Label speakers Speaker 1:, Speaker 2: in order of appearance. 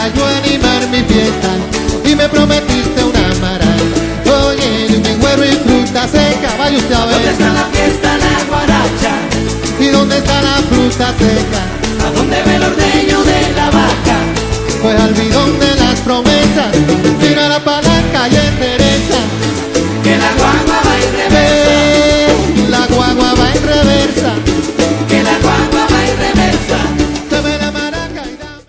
Speaker 1: para yo animar mi fiesta y me prometiste una maraca. Oye, de un engüero y fruta seca, vaya usted a ver.
Speaker 2: ¿Dónde está la fiesta, la guaracha?
Speaker 1: ¿Y dónde está la fruta seca?
Speaker 2: ¿A dónde ve el ordeño de la vaca?
Speaker 1: Pues al